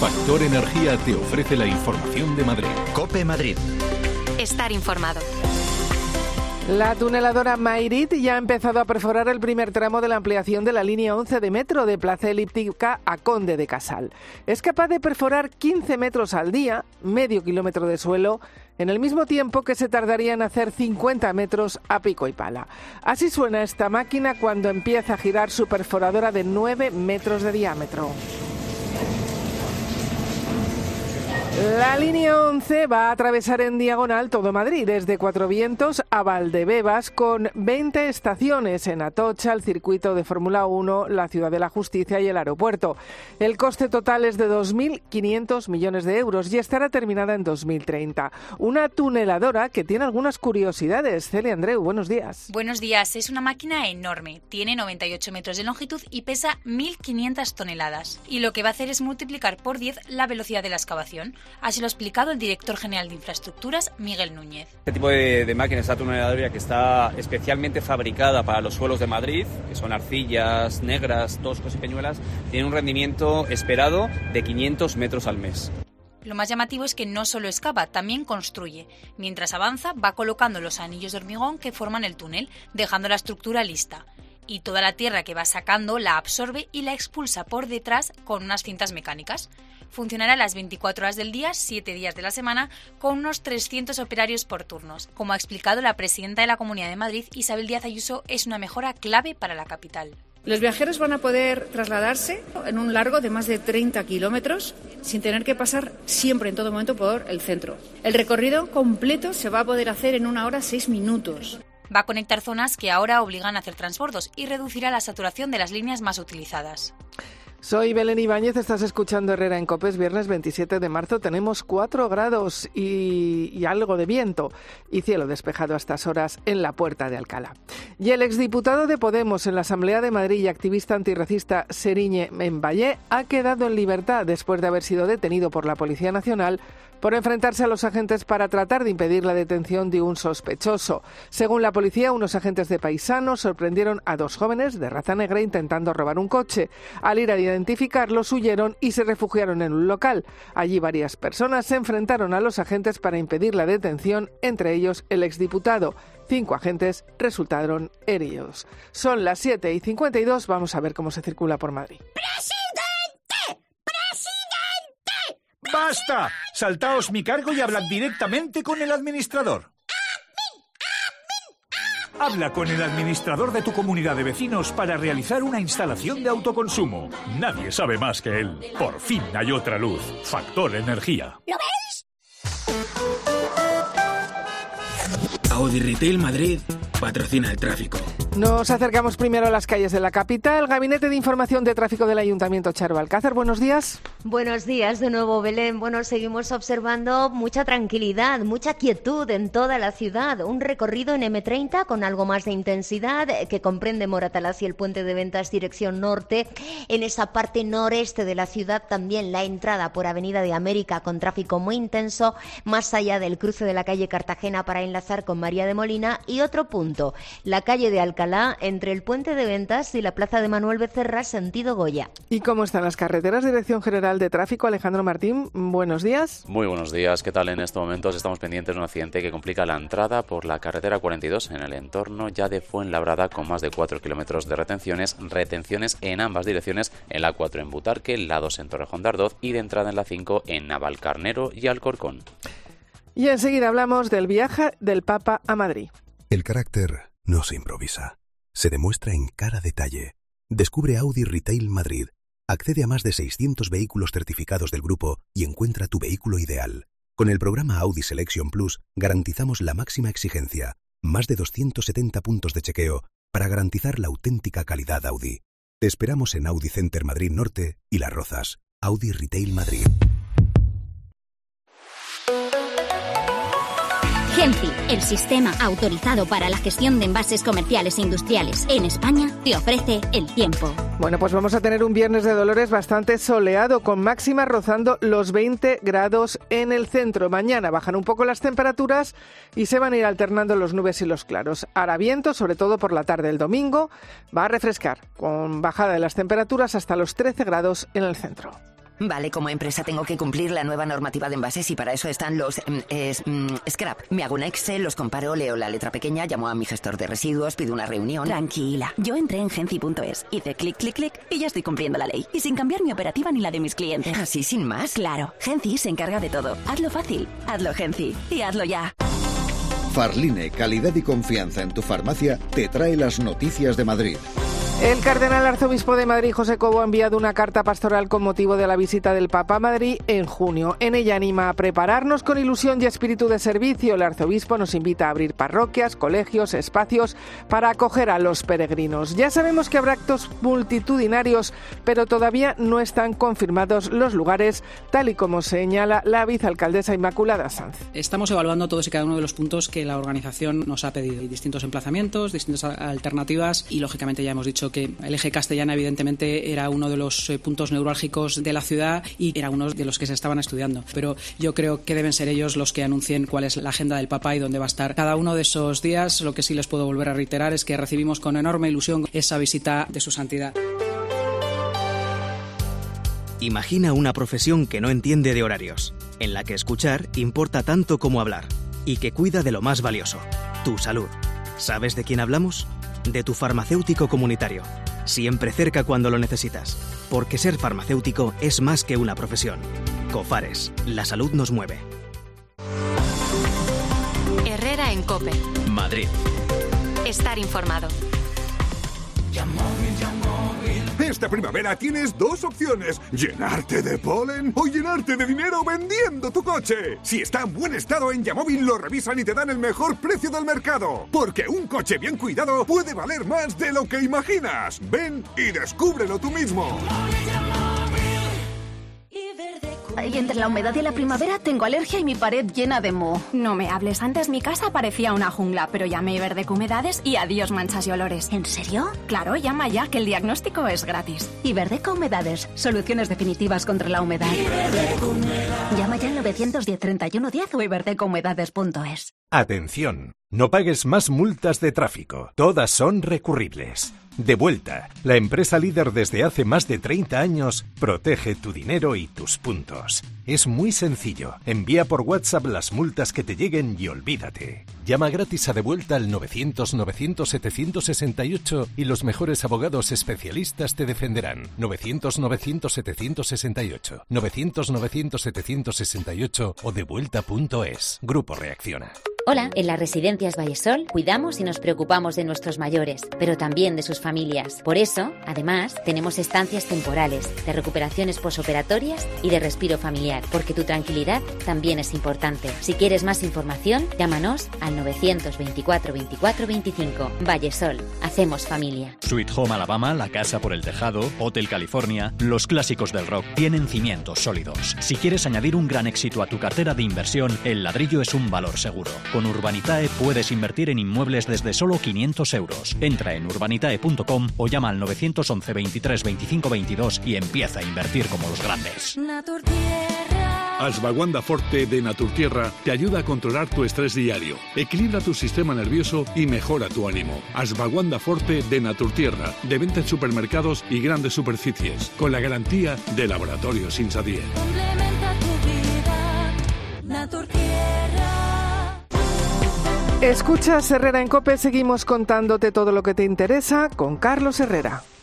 Factor Energía te ofrece la información de Madrid. COPE Madrid. Estar informado. La tuneladora Mayrit ya ha empezado a perforar el primer tramo de la ampliación de la línea 11 de metro de Plaza Elíptica a Conde de Casal. Es capaz de perforar 15 metros al día, medio kilómetro de suelo, en el mismo tiempo que se tardaría en hacer 50 metros a pico y pala. Así suena esta máquina cuando empieza a girar su perforadora de 9 metros de diámetro. La línea 11 va a atravesar en diagonal todo Madrid, desde Cuatro Vientos a Valdebebas, con 20 estaciones en Atocha, el circuito de Fórmula 1, la Ciudad de la Justicia y el aeropuerto. El coste total es de 2.500 millones de euros y estará terminada en 2030. Una tuneladora que tiene algunas curiosidades. Celia Andreu, buenos días. Buenos días. Es una máquina enorme. Tiene 98 metros de longitud y pesa 1.500 toneladas. Y lo que va a hacer es multiplicar por 10 la velocidad de la excavación. Así lo ha explicado el director general de Infraestructuras, Miguel Núñez. Este tipo de máquina, esta tuneladora que está especialmente fabricada para los suelos de Madrid, que son arcillas, negras, toscos y peñuelas, tiene un rendimiento esperado de 500 metros al mes. Lo más llamativo es que no solo excava, también construye. Mientras avanza, va colocando los anillos de hormigón que forman el túnel, dejando la estructura lista. Y toda la tierra que va sacando la absorbe y la expulsa por detrás con unas cintas mecánicas. Funcionará las 24 horas del día, 7 días de la semana, con unos 300 operarios por turnos. Como ha explicado la presidenta de la Comunidad de Madrid, Isabel Díaz Ayuso, es una mejora clave para la capital. Los viajeros van a poder trasladarse en un largo de más de 30 kilómetros sin tener que pasar siempre, en todo momento, por el centro. El recorrido completo se va a poder hacer en 1 hora 6 minutos. Va a conectar zonas que ahora obligan a hacer transbordos y reducirá la saturación de las líneas más utilizadas. Soy Belén Ibáñez, estás escuchando Herrera en COPE, es viernes 27 de marzo, tenemos 4 grados y algo de viento y cielo despejado a estas horas en la Puerta de Alcalá. Y el exdiputado de Podemos en la Asamblea de Madrid y activista antirracista Serigne Mbaye ha quedado en libertad después de haber sido detenido por la Policía Nacional por enfrentarse a los agentes para tratar de impedir la detención de un sospechoso. Según la policía, unos agentes de Paisanos sorprendieron a 2 jóvenes de raza negra intentando robar un coche. Al ir a identificarlos, huyeron y se refugiaron en un local. Allí varias personas se enfrentaron a los agentes para impedir la detención, entre ellos el exdiputado. 5 agentes resultaron heridos. Son las 7:52, vamos a ver cómo se circula por Madrid. ¡Basta! Saltaos mi cargo y hablad directamente con el administrador. Habla con el administrador de tu comunidad de vecinos para realizar una instalación de autoconsumo. Nadie sabe más que él. Por fin hay otra luz. Factor Energía. ¿Lo veis? Audi Retail Madrid patrocina el tráfico. Nos acercamos primero a las calles de la capital. Gabinete de Información de Tráfico del Ayuntamiento, Charo Alcázar. Buenos días. Buenos días de nuevo, Belén. Bueno, seguimos observando mucha tranquilidad, mucha quietud en toda la ciudad. Un recorrido en M30 con algo más de intensidad que comprende Moratalaz y el Puente de Ventas dirección norte. En esa parte noreste de la ciudad también la entrada por Avenida de América con tráfico muy intenso, más allá del cruce de la calle Cartagena para enlazar con María de Molina. Y otro punto, la calle de Alcalá entre el Puente de Ventas y la Plaza de Manuel Becerra sentido Goya. ¿Y cómo están las carreteras? Dirección General de Tráfico, Alejandro Martín, buenos días. Muy buenos días, ¿qué tal? En estos momentos estamos pendientes de un accidente que complica la entrada por la carretera 42 en el entorno ya de Fuenlabrada con más de 4 kilómetros de retenciones en ambas direcciones, en la 4 en Butarque, la 2 en Torrejón de Ardoz y de entrada en la 5 en Navalcarnero y Alcorcón. Y enseguida hablamos del viaje del Papa a Madrid. El carácter no se improvisa, se demuestra en cada detalle. Descubre Audi Retail Madrid. Accede a más de 600 vehículos certificados del grupo y encuentra tu vehículo ideal. Con el programa Audi Selection Plus garantizamos la máxima exigencia, más de 270 puntos de chequeo para garantizar la auténtica calidad Audi. Te esperamos en Audi Center Madrid Norte y Las Rozas. Audi Retail Madrid. Genfi, el sistema autorizado para la gestión de envases comerciales e industriales en España, te ofrece el tiempo. Bueno, pues vamos a tener un viernes de Dolores bastante soleado, con máximas rozando los 20 grados en el centro. Mañana bajan un poco las temperaturas y se van a ir alternando los nubes y los claros. Hará viento, sobre todo por la tarde del domingo. Va a refrescar, con bajada de las temperaturas hasta los 13 grados en el centro. Vale, como empresa tengo que cumplir la nueva normativa de envases y para eso están los scrap. Me hago un Excel, los comparo, leo la letra pequeña, llamo a mi gestor de residuos, pido una reunión. Tranquila, yo entré en Genci.es, hice clic, clic, clic y ya estoy cumpliendo la ley. Y sin cambiar mi operativa ni la de mis clientes. ¿Así sin más? Claro, Genci se encarga de todo. Hazlo fácil, hazlo Genci y hazlo ya. Farline, calidad y confianza en tu farmacia, te trae las noticias de Madrid. El cardenal arzobispo de Madrid, José Cobo, ha enviado una carta pastoral con motivo de la visita del Papa a Madrid en junio. En ella anima a prepararnos con ilusión y espíritu de servicio. El arzobispo nos invita a abrir parroquias, colegios, espacios para acoger a los peregrinos. Ya sabemos que habrá actos multitudinarios, pero todavía no están confirmados los lugares, tal y como señala la vicealcaldesa Inmaculada Sanz. Estamos evaluando todos y cada uno de los puntos que la organización nos ha pedido. Hay distintos emplazamientos, distintas alternativas y, lógicamente, ya hemos dicho que el eje Castellana evidentemente era uno de los puntos neurálgicos de la ciudad y era uno de los que se estaban estudiando. Pero yo creo que deben ser ellos los que anuncien cuál es la agenda del Papa y dónde va a estar cada uno de esos días. Lo que sí les puedo volver a reiterar es que recibimos con enorme ilusión esa visita de su santidad. Imagina una profesión que no entiende de horarios, en la que escuchar importa tanto como hablar y que cuida de lo más valioso, tu salud. ¿Sabes de quién hablamos? De tu farmacéutico comunitario, siempre cerca cuando lo necesitas, porque ser farmacéutico es más que una profesión. Cofares, la salud nos mueve. Herrera en COPE. Madrid. Estar informado. Esta primavera tienes dos opciones: llenarte de polen o llenarte de dinero vendiendo tu coche. Si está en buen estado, en Yamóvil lo revisan y te dan el mejor precio del mercado. Porque un coche bien cuidado puede valer más de lo que imaginas. Ven y descúbrelo tú mismo. Y entre la humedad y la primavera tengo alergia y mi pared llena de moho. No me hables, antes mi casa parecía una jungla, pero llamé Iberdeco Humedades y adiós manchas y olores. ¿En serio? Claro, llama ya, que el diagnóstico es gratis. Iberdeco Humedades, soluciones definitivas contra la humedad. Llama ya al 910 31 10 o iberdecohumedades.es. Atención, no pagues más multas de tráfico, todas son recurribles. Devuelta, la empresa líder desde hace más de 30 años, protege tu dinero y tus puntos. Es muy sencillo, envía por WhatsApp las multas que te lleguen y olvídate. Llama gratis a Devuelta al 900-900-768 y los mejores abogados especialistas te defenderán. 900-900-768, 900-900-768 o devuelta.es. Grupo Reacciona. Hola, en las residencias Vallesol cuidamos y nos preocupamos de nuestros mayores, pero también de sus familias. Por eso, además, tenemos estancias temporales, de recuperaciones posoperatorias y de respiro familiar, porque tu tranquilidad también es importante. Si quieres más información, llámanos al 924 24 25. Vallesol, hacemos familia. Sweet Home Alabama, La Casa por el Tejado, Hotel California, los clásicos del rock tienen cimientos sólidos. Si quieres añadir un gran éxito a tu cartera de inversión, el ladrillo es un valor seguro. Con Urbanitae puedes invertir en inmuebles desde solo 500 euros. Entra en urbanitae.com o llama al 911 23 25 22 y empieza a invertir como los grandes. Ashwagandha Forte de Naturtierra te ayuda a controlar tu estrés diario, equilibra tu sistema nervioso y mejora tu ánimo. Ashwagandha Forte de Naturtierra, de venta en supermercados y grandes superficies, con la garantía de Laboratorios Insadier. Complementa tu vida, Naturtierra. Escuchas Herrera en COPE, seguimos contándote todo lo que te interesa con Carlos Herrera.